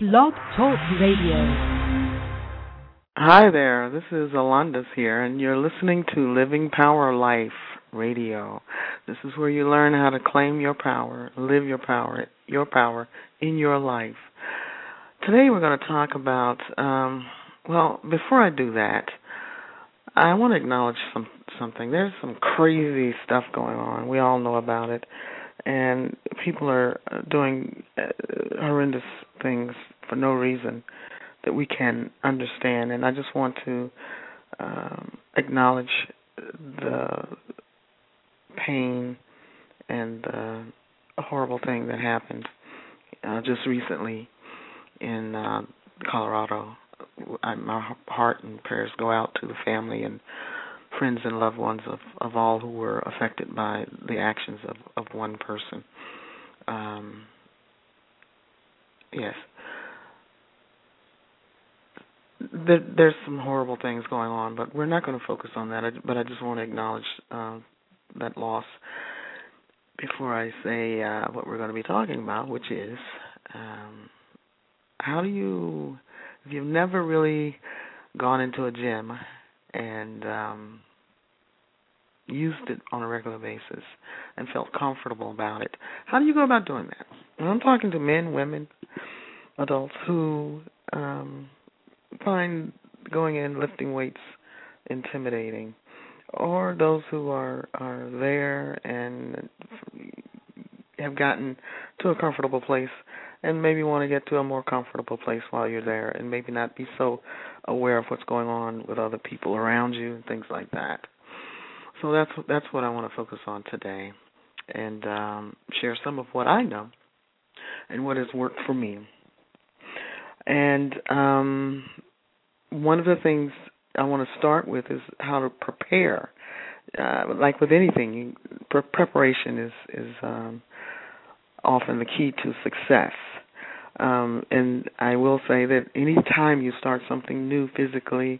Blog Talk Radio. Hi there, this is Alondas here, and you're listening to Living Power Life Radio. This is where you learn how to claim your power, live your power in your life. Today we're going to talk about, before I do that, I want to acknowledge something. There's some crazy stuff going on. We all know about it, and people are doing horrendous things for no reason that we can understand, and I just want to acknowledge the pain and the horrible thing that happened just recently in Colorado. My heart and prayers go out to the family and friends and loved ones of all who were affected by the actions of one person. Yes. There's some horrible things going on, but we're not going to focus on that. But I just want to acknowledge that loss before I say what we're going to be talking about, which is how do you, if you've never really gone into a gym and used it on a regular basis and felt comfortable about it, how do you go about doing that? And I'm talking to men, women, adults who find going in lifting weights intimidating, or those who are there and have gotten to a comfortable place and maybe want to get to a more comfortable place while you're there and maybe not be so aware of what's going on with other people around you and things like that. So that's what I want to focus on today and share some of what I know and what has worked for me. And one of the things I want to start with is how to prepare. Like with anything, preparation is often the key to success. And I will say that any time you start something new physically,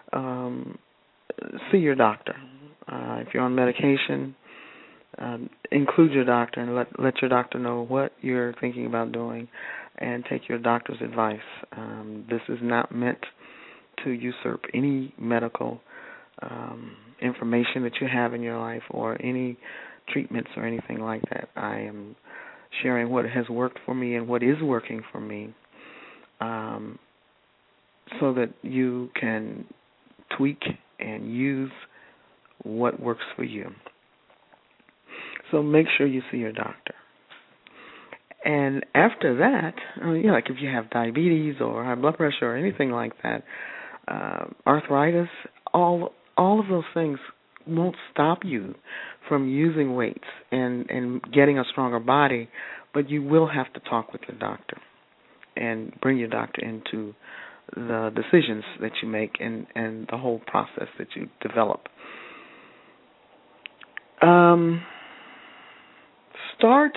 see your doctor. If you're on medication, include your doctor and let your doctor know what you're thinking about doing and take your doctor's advice. This is not meant to usurp any medical information that you have in your life or any treatments or anything like that. I am sharing what has worked for me and what is working for me so that you can tweak and use what works for you. So make sure you see your doctor. And after that, like if you have diabetes or high blood pressure or anything like that, arthritis, all of those things won't stop you from using weights and getting a stronger body, but you will have to talk with your doctor and bring your doctor into the decisions that you make and the whole process that you develop. Start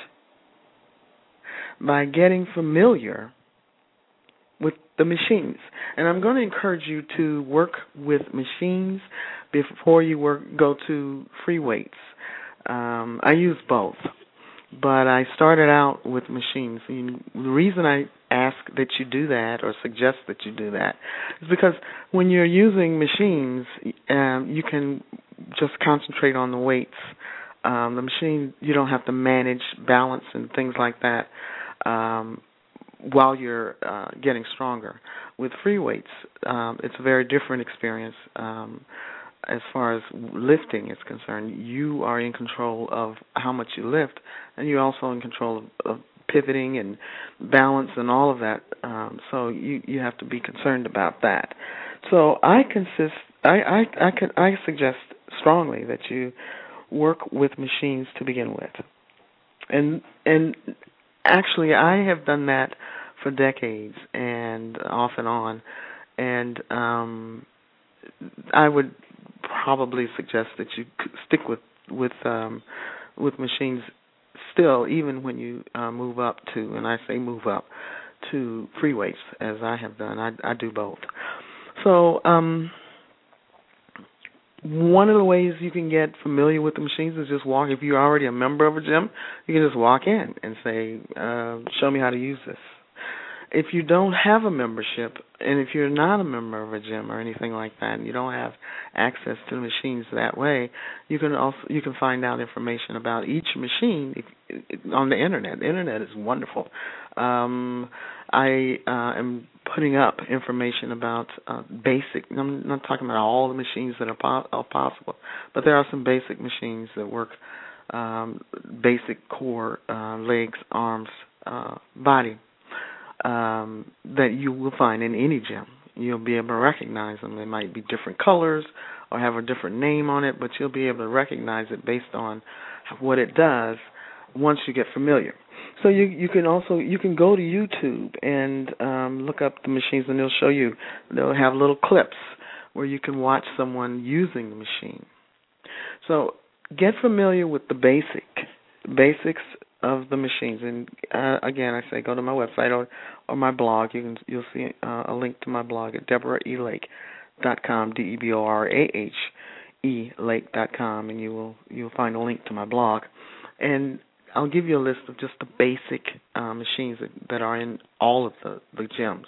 by getting familiar with the machines. And I'm going to encourage you to work with machines before you go to free weights. I use both, but I started out with machines. And the reason I ask that you do that or suggest that you do that is because when you're using machines, you can just concentrate on the weights. The machine, you don't have to manage balance and things like that while you're getting stronger. With free weights, it's a very different experience as far as lifting is concerned. You are in control of how much you lift, and you're also in control of pivoting and balance and all of that. So you have to be concerned about that. So I suggest strongly that you work with machines to begin with. And actually, I have done that for decades and off and on. And I would probably suggest that you stick with machines still, even when you move up to, and I say move up, to free weights, as I have done. I do both. So one of the ways you can get familiar with the machines is just walk. If you're already a member of a gym, you can just walk in and say, show me how to use this. if you don't have a membership, and if you're not a member of a gym or anything like that, and you don't have access to the machines that way, you can find out information about each machine on the internet. The internet is wonderful. I am putting up information about basic. I'm not talking about all the machines that are possible, but there are some basic machines that work, basic core, legs, arms, body, that you will find in any gym. You'll be able to recognize them. They might be different colors or have a different name on it, but you'll be able to recognize it based on what it does once you get familiar. So you can go to YouTube and look up the machines, and they'll have little clips where you can watch someone using the machine. So get familiar with the basics of the machines. And again, I say go to my website or my blog. You'll see a link to my blog at DeborahELake.com, DeBorahe Lake.com, and you'll find a link to my blog. And I'll give you a list of just the basic machines that are in all of the gyms.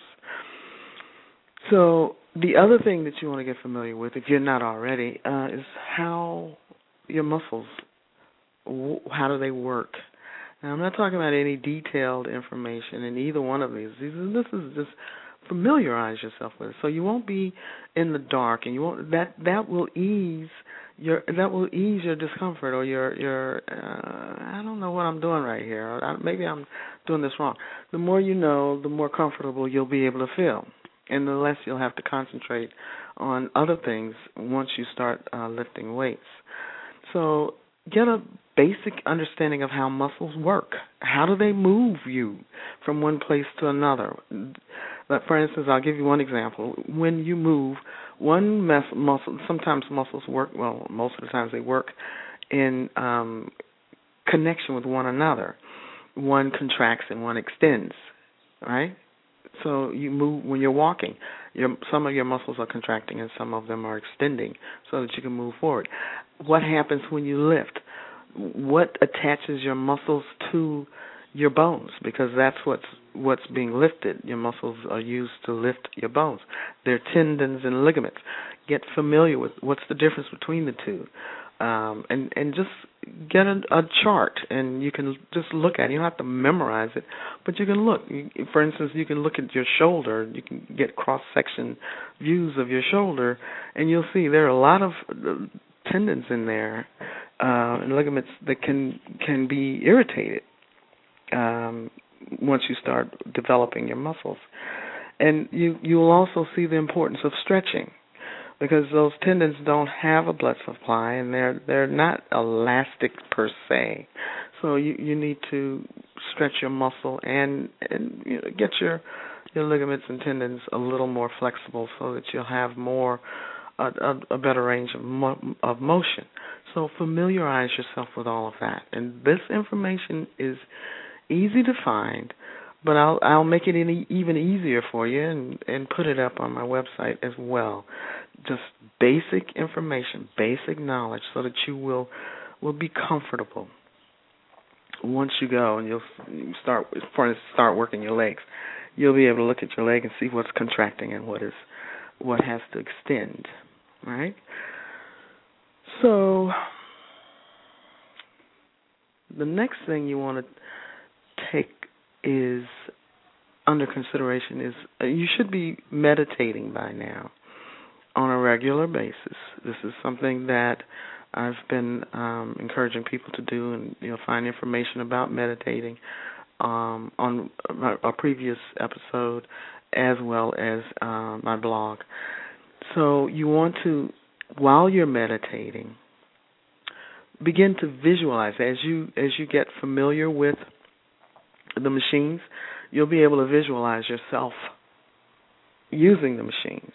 So the other thing that you want to get familiar with, if you're not already, is how your muscles, how do they work? Now, I'm not talking about any detailed information in either one of these. This is just familiarize yourself with it, so you won't be in the dark, and you won't. That will ease your discomfort or your I don't know what I'm doing right here. Maybe I'm doing this wrong. The more you know, the more comfortable you'll be able to feel, and the less you'll have to concentrate on other things once you start lifting weights. So get a basic understanding of how muscles work. How do they move you from one place to another? Like, for instance, I'll give you one example. When you move, one muscle, sometimes muscles work, well, most of the times they work in connection with one another. One contracts and one extends, right? So you move when you're walking. Some of your muscles are contracting and some of them are extending so that you can move forward. What happens when you lift? What attaches your muscles to your bones? Because that's what's being lifted. Your muscles are used to lift your bones. They're tendons and ligaments. Get familiar with what's the difference between the two. And just get a chart, and you can just look at it. You don't have to memorize it, but you can look. For instance, you can look at your shoulder. You can get cross-section views of your shoulder, and you'll see there are a lot of tendons in there and ligaments that can be irritated once you start developing your muscles. And you will also see the importance of stretching, because those tendons don't have a blood supply, and they're not elastic per se. So you need to stretch your muscle and get your ligaments and tendons a little more flexible so that you'll have a better range of motion. So familiarize yourself with all of that. And this information is easy to find, but I'll make it even easier for you and put it up on my website as well. Just basic information, basic knowledge, so that you will be comfortable once you go and you'll start working your legs. You'll be able to look at your leg and see what's contracting and what has to extend, right? So the next thing you want to take is under consideration is you should be meditating by now on a regular basis. This is something that I've been encouraging people to do, and you'll find information about meditating on a previous episode as well as my blog. So you want to, while you're meditating, begin to visualize. As you get familiar with the machines, you'll be able to visualize yourself using the machines.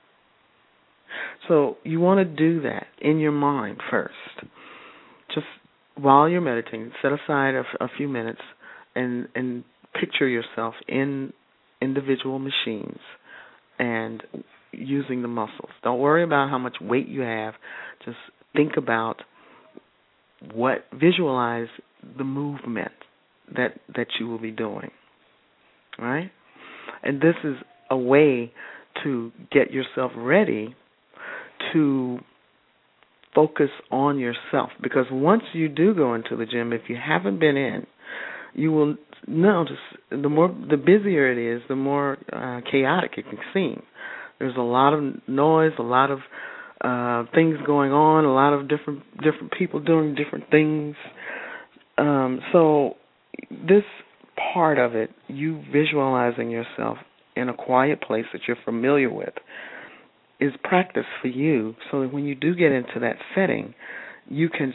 So you want to do that in your mind first. Just while you're meditating, set aside a few minutes and picture yourself in individual machines and using the muscles. Don't worry about how much weight you have. Just think about visualize the movement that you will be doing. All right? And this is a way to get yourself ready to focus on yourself. Because once you do go into the gym, if you haven't been in, you will notice the busier it is, the more chaotic it can seem. There's a lot of noise, a lot of things going on, a lot of different people doing different things. So this part of it, you visualizing yourself in a quiet place that you're familiar with, is practice for you, so that when you do get into that setting, you can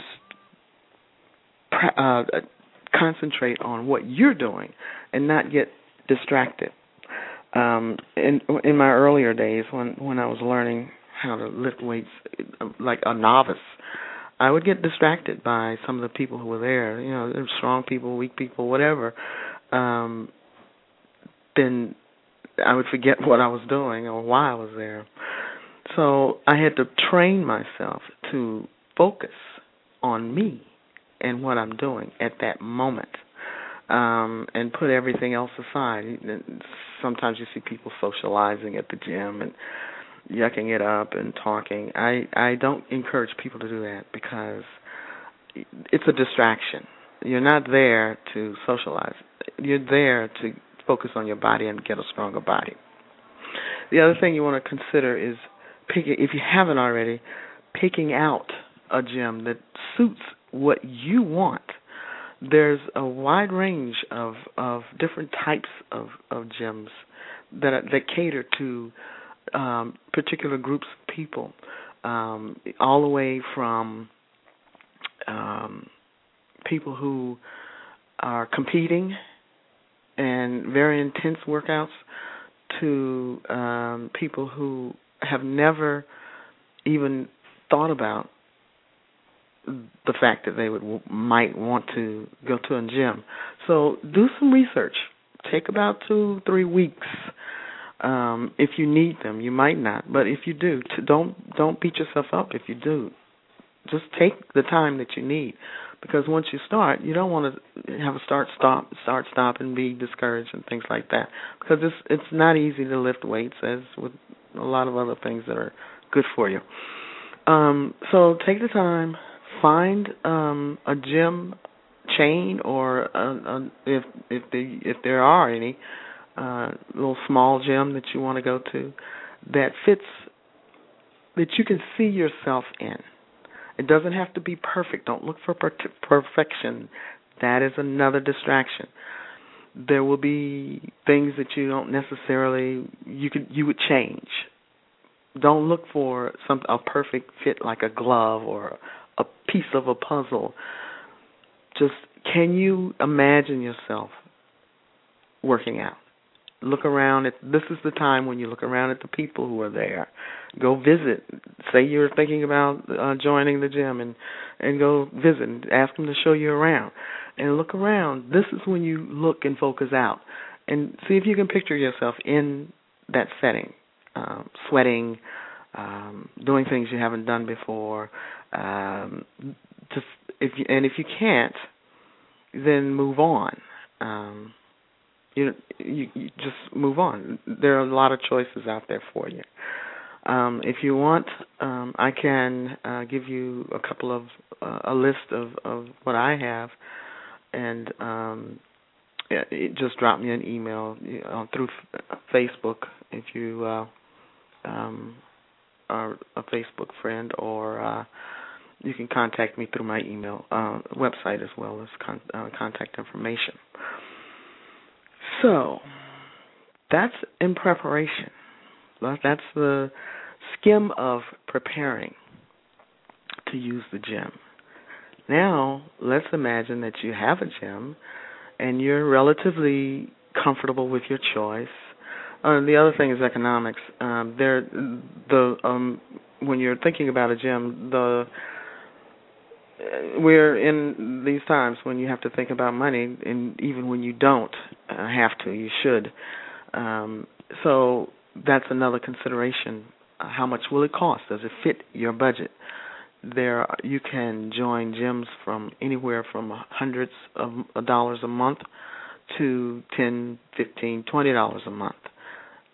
concentrate on what you're doing and not get distracted. In my earlier days, when I was learning how to lift weights like a novice, I would get distracted by some of the people who were there. You know, strong people, weak people, whatever. Then I would forget what I was doing or why I was there. So I had to train myself to focus on me and what I'm doing at that moment, and put everything else aside. Sometimes you see people socializing at the gym and yucking it up and talking. I don't encourage people to do that because it's a distraction. You're not there to socialize. You're there to focus on your body and get a stronger body. The other thing you want to consider is picking, if you haven't already, picking out a gym that suits what you want. There's a wide range of different types of gyms that cater to particular groups of people, all the way from people who are competing and very intense workouts to people who have never even thought about the fact that they might want to go to a gym. So do some research. Take about 2-3 weeks. If you need them, you might not, but if you do, don't beat yourself up if you do. Just take the time that you need, because once you start, you don't want to have a start stop and be discouraged and things like that, because it's not easy to lift weights, as with a lot of other things that are good for you. So take the time, find a gym chain, or if there are any, little small gym that you want to go to that fits, that you can see yourself in. It doesn't have to be perfect. Don't look for perfection. That is another distraction. There will be things that you don't necessarily, you would change. Don't look for a perfect fit like a glove or a piece of a puzzle. Just, can you imagine yourself working out? Look around. This is the time when you look around at the people who are there. Go visit. Say you're thinking about joining the gym, and go visit and ask them to show you around. And look around. This is when you look and focus out. And see if you can picture yourself in that setting, sweating, doing things you haven't done before. If you can't, then move on. You just move on. There are a lot of choices out there for you. If you want, I can give you a list of what I have, and just drop me an email through Facebook if you are a Facebook friend, or you can contact me through my email website as well as contact information. So that's in preparation. That's the skim of preparing to use the gym. Now, let's imagine that you have a gym and you're relatively comfortable with your choice. The other thing is economics. When you're thinking about a gym, we're in these times when you have to think about money, and even when you don't have to, you should. So that's another consideration. How much will it cost? Does it fit your budget? You can join gyms from anywhere from hundreds of dollars a month to $10, $15, $20 a month.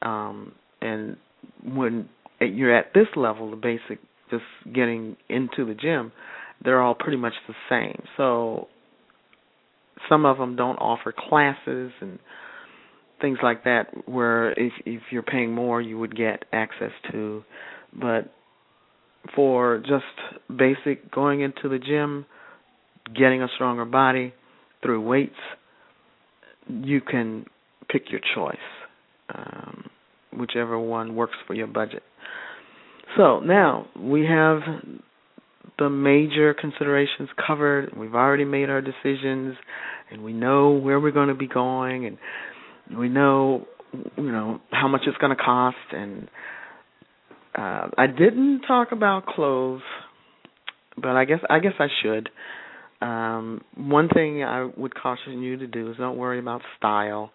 And when you're at this level, the basic, just getting into the gym, they're all pretty much the same. So some of them don't offer classes and things like that, where if you're paying more, you would get access to. But for just basic going into the gym, getting a stronger body through weights, you can pick your choice, whichever one works for your budget. So now we have the major considerations covered. We've already made our decisions, and we know where we're going to be going, and we know, how much it's going to cost. And I didn't talk about clothes, but I guess I should. One thing I would caution you to do is don't worry about style.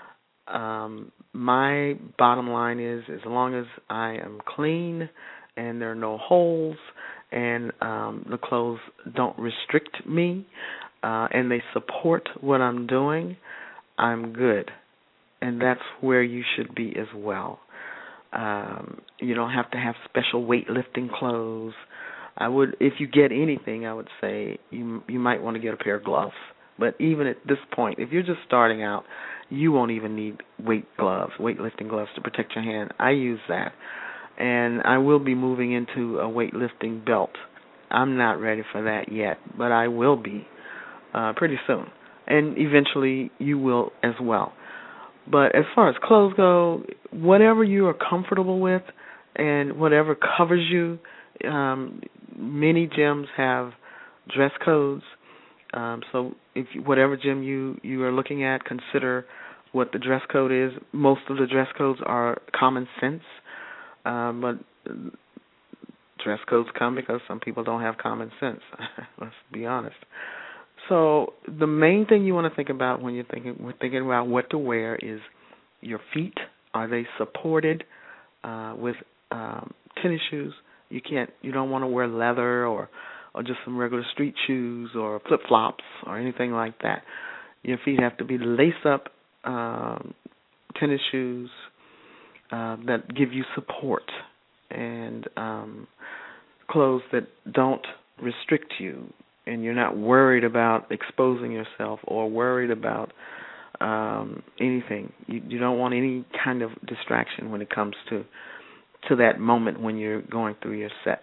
My bottom line is, as long as I am clean and there are no holes and the clothes don't restrict me and they support what I'm doing, I'm good. And that's where you should be as well. You don't have to have special weightlifting clothes. If you get anything, I would say you might want to get a pair of gloves. But even at this point, if you're just starting out, you won't even need weightlifting gloves to protect your hand. I use that. And I will be moving into a weightlifting belt. I'm not ready for that yet, but I will be pretty soon. And eventually you will as well. But as far as clothes go, whatever you are comfortable with and whatever covers you, many gyms have dress codes. So if whatever gym you are looking at, consider what the dress code is. Most of the dress codes are common sense, but dress codes come because some people don't have common sense. Let's be honest. So the main thing you want to think about when we're thinking about what to wear is your feet. Are they supported with tennis shoes? You don't want to wear leather or just some regular street shoes or flip-flops or anything like that. Your feet have to be lace-up tennis shoes that give you support, and clothes that don't restrict you, and you're not worried about exposing yourself or worried about anything. You don't want any kind of distraction when it comes to that moment when you're going through your sets.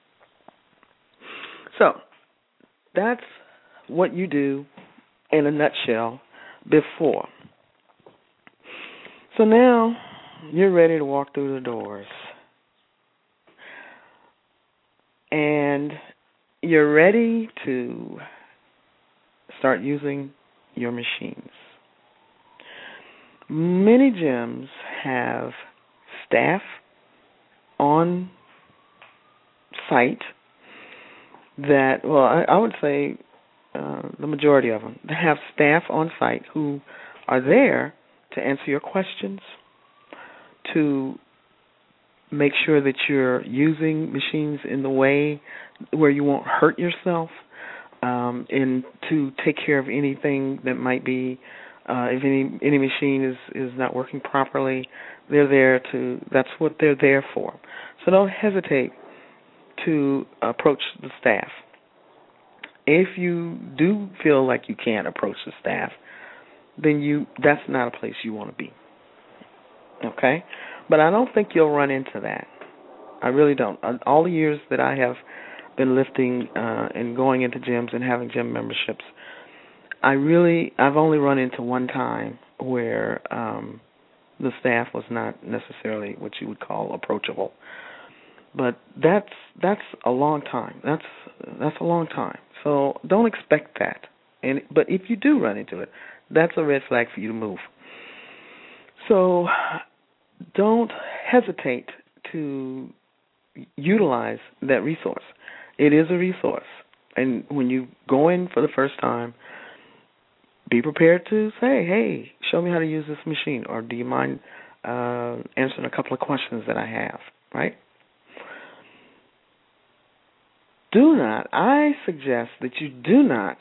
So that's what you do in a nutshell before. So now you're ready to walk through the doors. And you're ready to start using your machines. Many gyms have staff on site that, I would say the majority of them, they have staff on site who are there to answer your questions, to make sure that you're using machines in the way where you won't hurt yourself, and to take care of anything that might be, if any machine is not working properly, they're there that's what they're there for. So don't hesitate to approach the staff. If you do feel like you can't approach the staff, then that's not a place you want to be. Okay? But I don't think you'll run into that. I really don't. All the years that I have been lifting and going into gyms and having gym memberships, I've only run into one time where the staff was not necessarily what you would call approachable. But that's a long time. That's a long time. So don't expect that. But if you do run into it, that's a red flag for you to move. So don't hesitate to utilize that resource. It is a resource. And when you go in for the first time, be prepared to say, hey, show me how to use this machine, or do you mind answering a couple of questions that I have, right? I suggest that you do not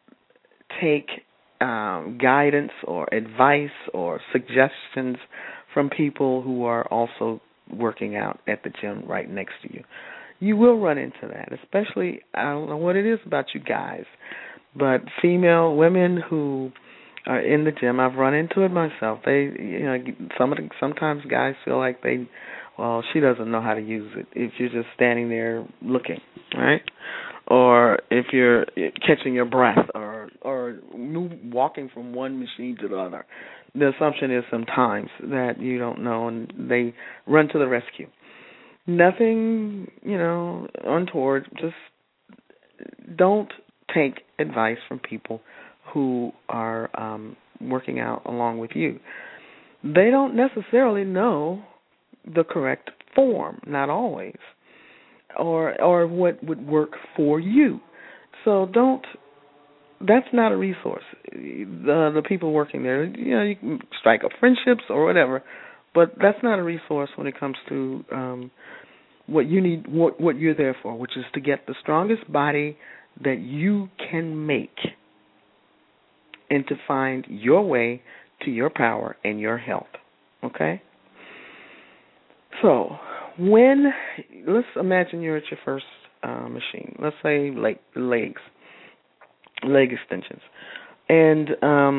take guidance or advice or suggestions from people who are also working out at the gym right next to you. You will run into that, especially, I don't know what it is about you guys, but women who are in the gym, I've run into it myself. Sometimes guys feel like she doesn't know how to use it if you're just standing there looking, right? Or if you're catching your breath or walking from one machine to the other. The assumption is sometimes that you don't know, and they run to the rescue. Nothing, untoward. Just don't take advice from people who are working out along with you. They don't necessarily know the correct form, not always, or what would work for you. So that's not a resource. The people working there, you can strike up friendships or whatever, but that's not a resource when it comes to what you need, what you're there for, which is to get the strongest body that you can make and to find your way to your power and your health, okay? So let's imagine you're at your first machine. Let's say leg extensions. And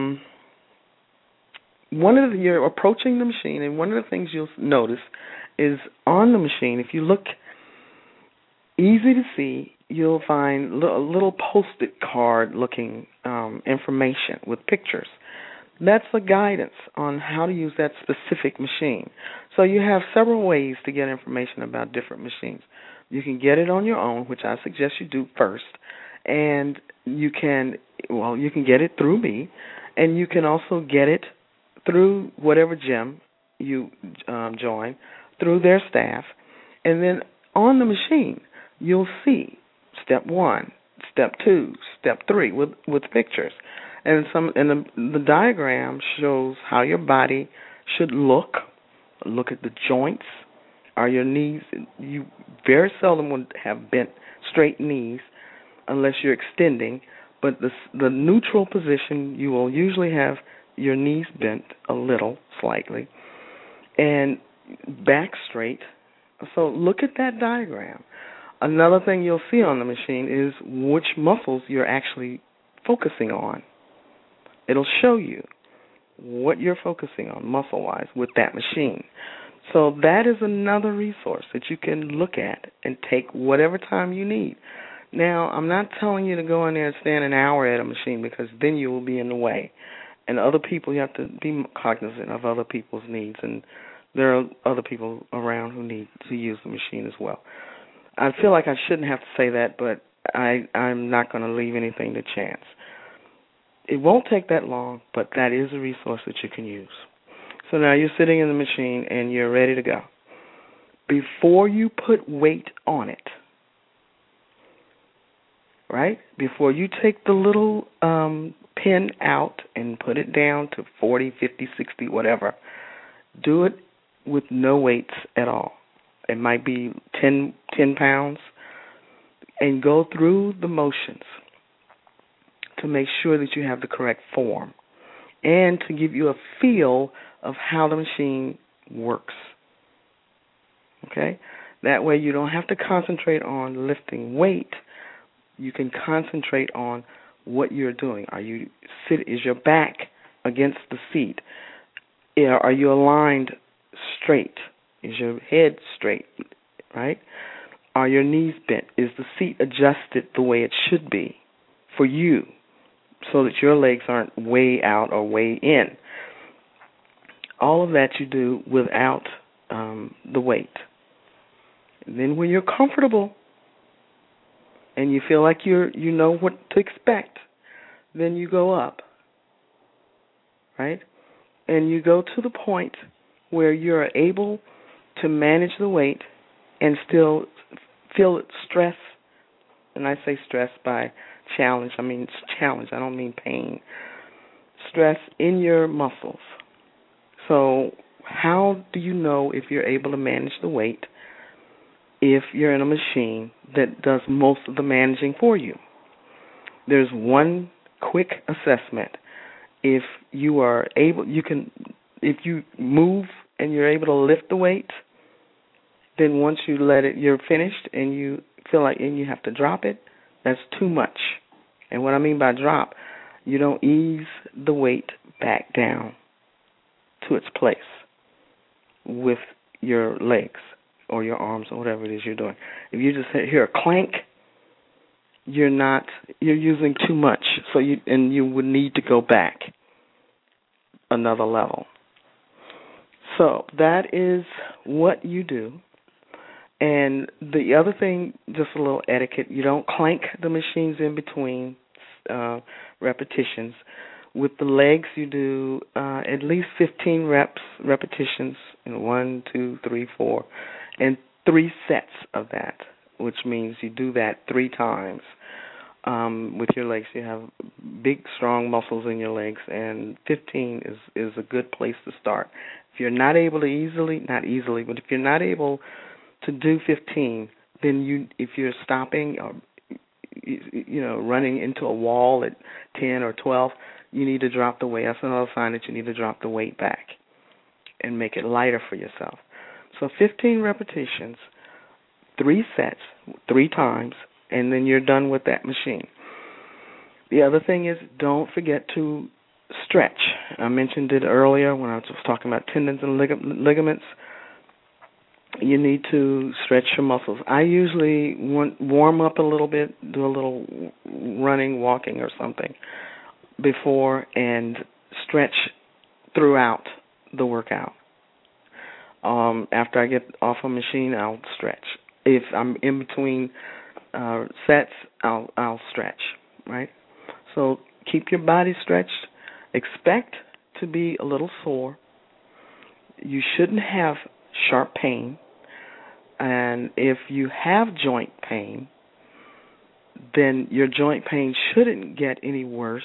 you're approaching the machine, and one of the things you'll notice is on the machine, if you look easy to see, you'll find a little Post-it card-looking information with pictures. That's the guidance on how to use that specific machine. So you have several ways to get information about different machines. You can get it on your own, which I suggest you do first, and you can get it through me, and you can also get it through whatever gym you join, through their staff, and then on the machine you'll see step 1, step 2, step 3 with pictures. And the diagram shows how your body should look. Look at the joints. Are your knees? You very seldom would have bent straight knees unless you're extending. But the neutral position, you will usually have your knees bent a little, slightly, and back straight. So look at that diagram. Another thing you'll see on the machine is which muscles you're actually focusing on. It'll show you what you're focusing on muscle-wise with that machine. So that is another resource that you can look at and take whatever time you need. Now, I'm not telling you to go in there and stand an hour at a machine, because then you will be in the way. And other people, you have to be cognizant of other people's needs, and there are other people around who need to use the machine as well. I feel like I shouldn't have to say that, but I'm not going to leave anything to chance. It won't take that long, but that is a resource that you can use. So now you're sitting in the machine and you're ready to go. Before you put weight on it, right? Before you take the little pin out and put it down to 40, 50, 60, whatever, do it with no weights at all. It might be 10 pounds, and go through the motions to make sure that you have the correct form and to give you a feel of how the machine works. Okay? That way you don't have to concentrate on lifting weight. You can concentrate on what you're doing. Is your back against the seat? Are you aligned straight? Is your head straight, right? Are your knees bent? Is the seat adjusted the way it should be for you so that your legs aren't way out or way in? All of that you do without the weight. And then when you're comfortable and you feel like you know what to expect, then you go up, right? And you go to the point where you're able to manage the weight and still feel stress. And I say stress by challenge. I mean challenge. I don't mean pain. Stress in your muscles. So how do you know if you're able to manage the weight if you're in a machine that does most of the managing for you? There's one quick assessment. If you are able, if you move and you're able to lift the weight, then once you let it, you're finished and you feel like and you have to drop it, that's too much. And what I mean by drop, you don't ease the weight back down to its place with your legs or your arms or whatever it is you're doing. If you just hear a clank, you're using too much. So you would need to go back another level. So that is what you do. And the other thing, just a little etiquette, you don't clank the machines in between repetitions. With the legs, you do at least 15 repetitions in 1, 2, 3, 4, and 3 sets of that, which means you do that 3 times. With your legs, you have big, strong muscles in your legs, and 15 is a good place to start. If you're not able to not easily, but if you're not able to do 15, then if you're stopping or running into a wall at 10 or 12, you need to drop the weight. That's another sign that you need to drop the weight back and make it lighter for yourself. So 15 repetitions, 3 sets, 3 times, and then you're done with that machine. The other thing is, don't forget to stretch. I mentioned it earlier when I was talking about tendons and ligaments. You need to stretch your muscles. I usually warm up a little bit, do a little running, walking or something before, and stretch throughout the workout. After I get off a machine, I'll stretch. If I'm in between sets, I'll stretch, right? So keep your body stretched. Expect to be a little sore. You shouldn't have sharp pain. And if you have joint pain, then your joint pain shouldn't get any worse.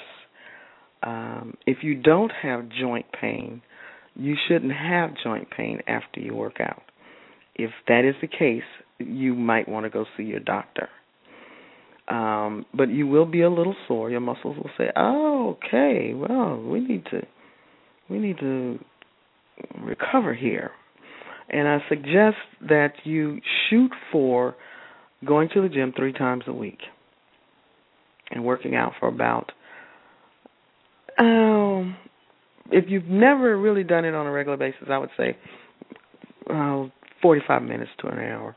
If you don't have joint pain, you shouldn't have joint pain after you work out. If that is the case, you might want to go see your doctor. But you will be a little sore. Your muscles will say, "Oh, okay, well, we need to recover here." And I suggest that you shoot for going to the gym 3 times a week and working out for about, if you've never really done it on a regular basis, I would say 45 minutes to an hour.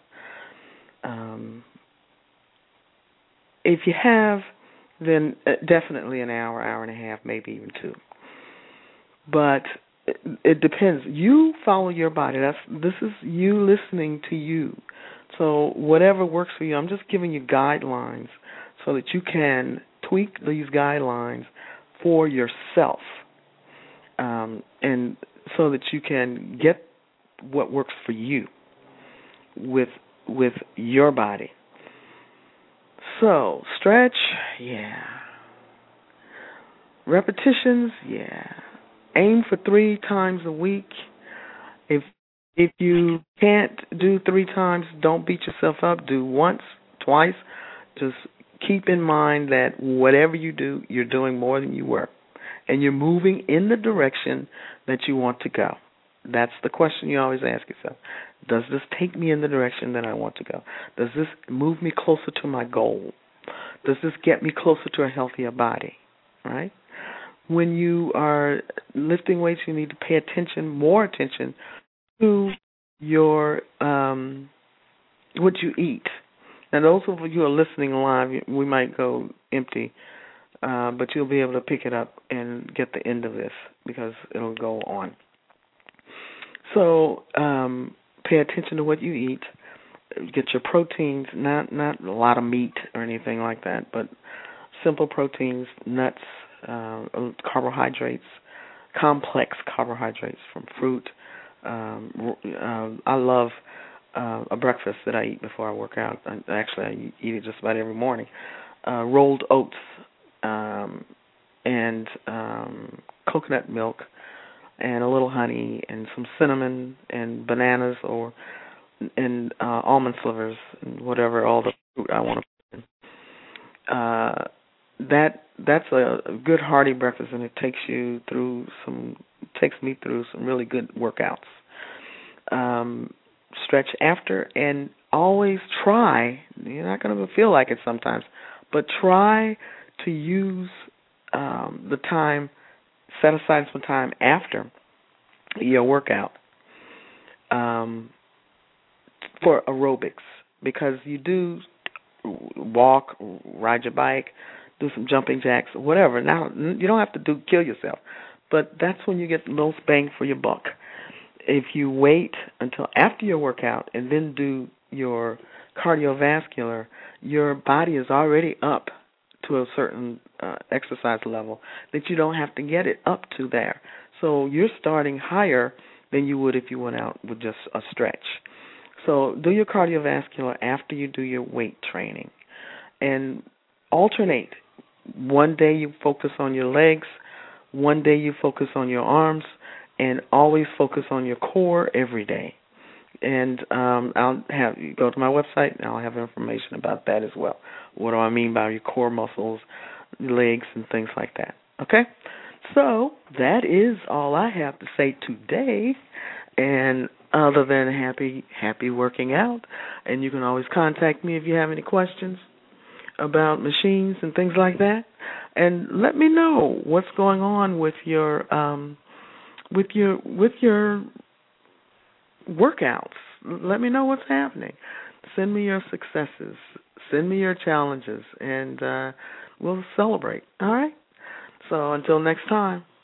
If you have, then definitely an hour, hour and a half, maybe even 2. But it depends. You follow your body. This is you listening to you. So whatever works for you, I'm just giving you guidelines so that you can tweak these guidelines for yourself, and so that you can get what works for you with your body. So stretch, yeah. Repetitions, yeah. Aim for 3 times a week. If you can't do 3 times, don't beat yourself up. Do once, twice. Just keep in mind that whatever you do, you're doing more than you were. And you're moving in the direction that you want to go. That's the question you always ask yourself. Does this take me in the direction that I want to go? Does this move me closer to my goal? Does this get me closer to a healthier body? Right? When you are lifting weights, you need to pay more attention to your what you eat. Now, those of you who are listening live, we might go empty, but you'll be able to pick it up and get the end of this because it'll go on. So pay attention to what you eat. Get your proteins, not a lot of meat or anything like that, but simple proteins, nuts, carbohydrates, complex carbohydrates from fruit. I love a breakfast that I eat before I work out. Actually, I eat it just about every morning. Rolled oats and coconut milk and a little honey and some cinnamon and bananas and almond slivers and whatever, all the fruit I want to put in. That's a good hearty breakfast, and it takes me through some really good workouts. stretch after, and always try. You're not going to feel like it sometimes, but try to use the time, set aside some time after your workout for aerobics, because you do walk, ride your bike, do some jumping jacks, whatever. Now, you don't have to kill yourself, but that's when you get the most bang for your buck. If you wait until after your workout and then do your cardiovascular, your body is already up to a certain exercise level that you don't have to get it up to there. So you're starting higher than you would if you went out with just a stretch. So do your cardiovascular after you do your weight training, and alternate. One day you focus on your legs, one day you focus on your arms, and always focus on your core every day. And I'll have you go to my website, and I'll have information about that as well. What do I mean by your core muscles, legs, and things like that? Okay? So that is all I have to say today. And other than happy working out. And you can always contact me if you have any questions about machines and things like that. And let me know what's going on with your workouts. Let me know what's happening. Send me your successes. Send me your challenges, and we'll celebrate. All right? So until next time.